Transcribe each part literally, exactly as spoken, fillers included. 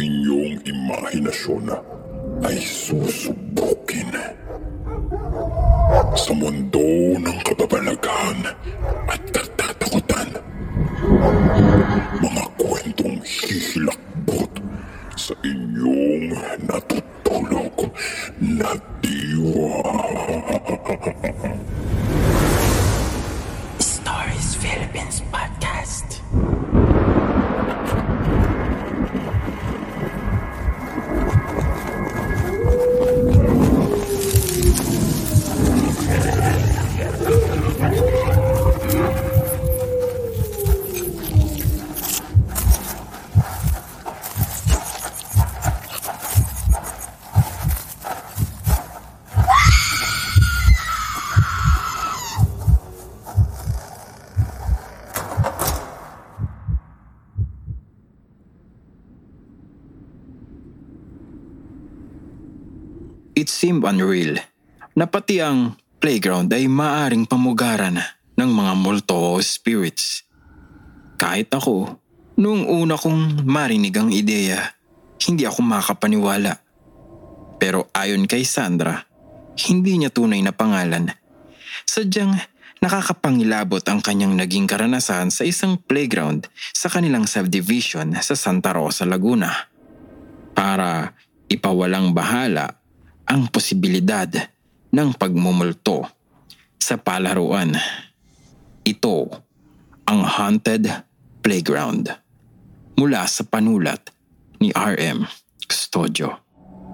inyong imahinasyon ay susubukin. Sa mundo ng kababalaghan at katatakutan, mga kwentong hihilakbot sa inyong natutulog na diwa. Stories Philippines Podcast. It seemed unreal na pati ang playground ay maaring pamugaran ng mga multo o spirits. Kahit ako, noong una kong marinig ang ideya, hindi ako makapaniwala. Pero ayon kay Sandra, hindi niya tunay na pangalan. Sadyang nakakapangilabot ang kanyang naging karanasan sa isang playground sa kanilang subdivision sa Santa Rosa, Laguna. Para ipawalang bahala ang posibilidad ng pagmumulto sa palaruan. Ito ang Haunted Playground mula sa panulat ni R M Custodio.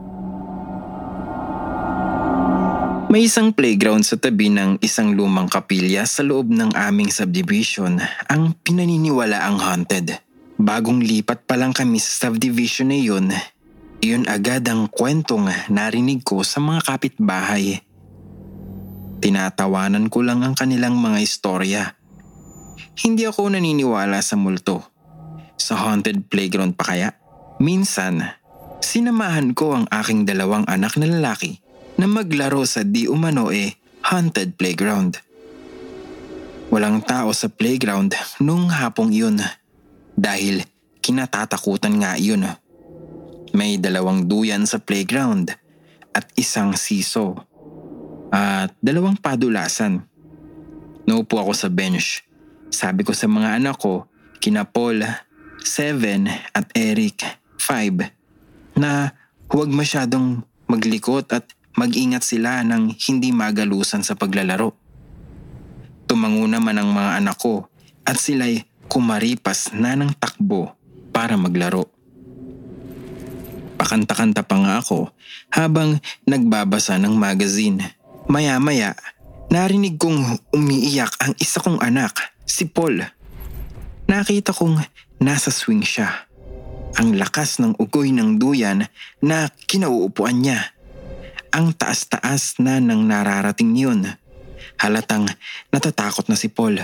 May isang playground sa tabi ng isang lumang kapilya sa loob ng aming subdivision ang pinaniniwalaang haunted. Bagong lipat pa lang kami sa subdivision na yun, iyon agad ang kwentong narinig ko sa mga kapitbahay. Tinatawanan ko lang ang kanilang mga istorya. Hindi ako naniniwala sa multo. Sa haunted playground pa kaya? Minsan, sinamahan ko ang aking dalawang anak na lalaki na maglaro sa di umano e haunted playground. Walang tao sa playground nung hapong iyon dahil kinatatakutan nga iyon. May dalawang duyan sa playground at isang siso at dalawang padulasan. Naupo ako sa bench. Sabi ko sa mga anak ko, kina Paul, seven at Eric, five, na huwag masyadong maglikot at mag-ingat sila nang hindi magalusan sa paglalaro. Tumango naman ang mga anak ko at sila'y kumaripas na ng takbo para maglaro. Pakanta-kanta pa nga ako habang nagbabasa ng magazine. Maya-maya, narinig kong umiiyak ang isa kong anak, si Paul. Nakita kong nasa swing siya. Ang lakas ng ugoy ng duyan na kinauupuan niya. Ang taas-taas na ng nararating niyon. Halatang natatakot na si Paul.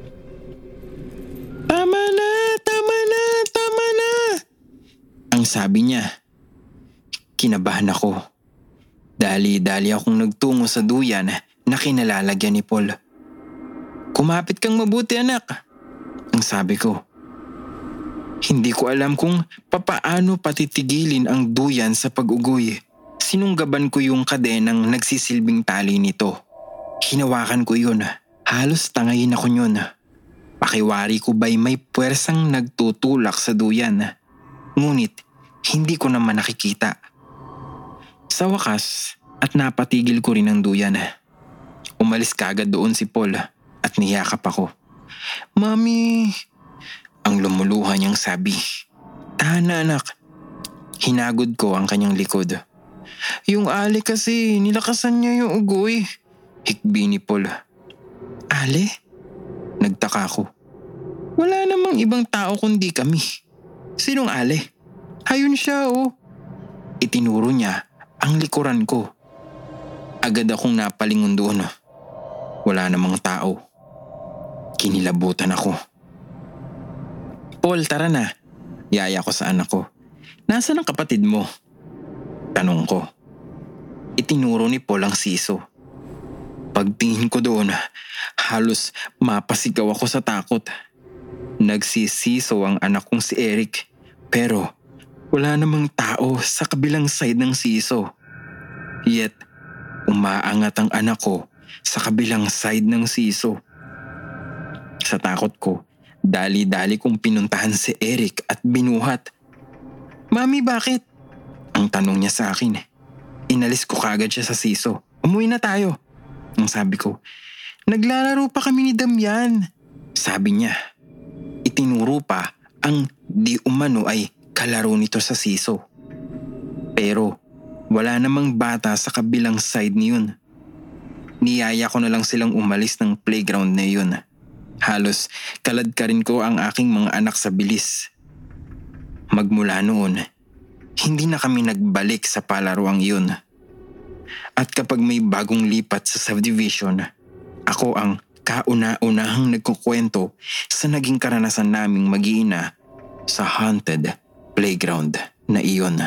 "Tama na! Tama na! Tama na!" ang sabi niya. Kinabahan ako. Dali-dali akong nagtungo sa duyan na kinalalagyan ni Paul. "Kumapit kang mabuti, anak," ang sabi ko. Hindi ko alam kung papaano patitigilin ang duyan sa pag-ugoy. Sinunggaban ko yung kadenang nagsisilbing tali nito. Hinawakan ko yun. Halos tangayin ako yun. Pakiwari ko ba'y may puwersang nagtutulak sa duyan. Ngunit hindi ko naman nakikita. Sa wakas, at napatigil ko rin ang duyan. Umalis kagad doon si Paul at niyakap ako. "Mami!" ang lumuluha niyang sabi. "Tahan na, anak." Hinagod ko ang kanyang likod. "Yung Ali kasi, nilakasan niya yung ugoy," hikbi ni Paul. "Ali?" Nagtaka ko. "Wala namang ibang tao kundi kami." "Sinong Ali?" "Ayun siya, oh." Itinuro niya ang likuran ko. Agad akong napalingon doon. Wala namang tao. Kinilabutan ako. "Paul, tara na." Yaya ko sa anak ko. "Nasaan ang kapatid mo?" Tanong ko. Itinuro ni Paul ang siso. Pagtingin ko doon, halos mapasigaw ako sa takot. Nagsisiso ang anak kong si Eric, pero wala namang tao sa kabilang side ng siso. Yet, umaangat ang anak ko sa kabilang side ng siso. Sa takot ko, dali-dali kong pinuntahan si Eric at binuhat. Mami, bakit? Ang tanong niya sa akin. Inalis ko kagad siya sa siso. Umuwi na tayo. Ang sabi ko, naglalaro pa kami ni Damian. Sabi niya, itinuro pa ang di umano ay kalaro nito sa siso. Pero wala namang bata sa kabilang side niyon. Niyaya ko na lang silang umalis ng playground na yun. Halos kalad ka rin ko ang aking mga anak sa bilis. Magmula noon, hindi na kami nagbalik sa palaruang iyon. At kapag may bagong lipat sa subdivision, ako ang kauna-unahang nagkukwento sa naging karanasan naming mag-iina sa haunted playground na iyon.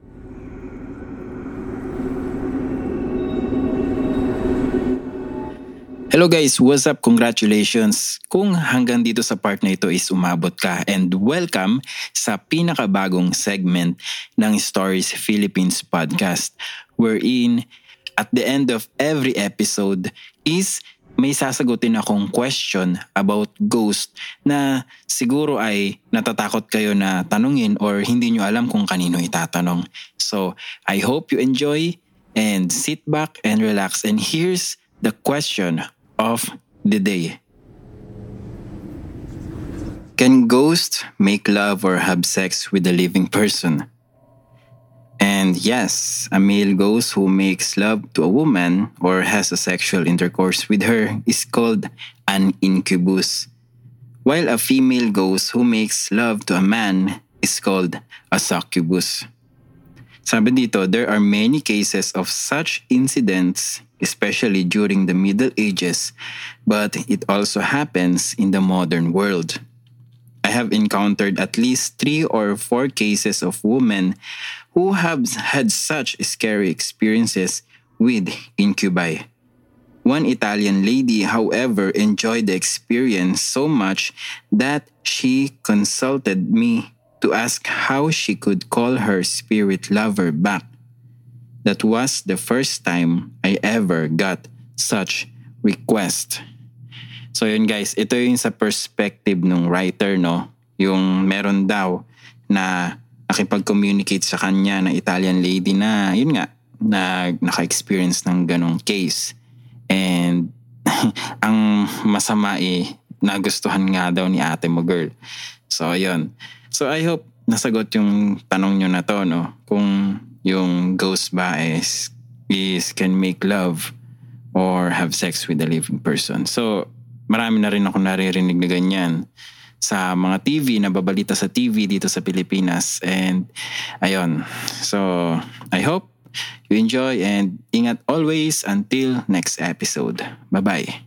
Hello guys, what's up? Congratulations! Kung hanggang dito sa part na ito is umabot ka, and welcome sa pinakabagong segment ng Stories Philippines podcast, wherein at the end of every episode is may sasagutin akong question about ghost na siguro ay natatakot kayo na tanungin or hindi nyo alam kung kanino itatanong. So, I hope you enjoy and sit back and relax, and here's the question of the day. Can ghosts make love or have sex with a living person? And yes, a male ghost who makes love to a woman or has a sexual intercourse with her is called an incubus, while a female ghost who makes love to a man is called a succubus. Sabi dito, there are many cases of such incidents, especially during the Middle Ages, but it also happens in the modern world. I have encountered at least three or four cases of women who have had such scary experiences with incubi. One Italian lady, however, enjoyed the experience so much that she consulted me to ask how she could call her spirit lover back. That was the first time I ever got such request. So yun guys, ito yung sa perspective ng writer, no? Yung meron daw na nakipag-communicate sa kanya na Italian lady na, yun nga, na naka-experience ng ganong case. And ang masama eh, nagustuhan nga daw ni ate mo girl. So yun. So I hope nasagot yung tanong nyo na to, no? Kung yung ghost ba is, is can make love or have sex with a living person. So marami na rin ako naririnig na ganyan sa mga T V, na babalita sa T V dito sa Pilipinas. And ayun. So I hope you enjoy and ingat always until next episode. Bye-bye.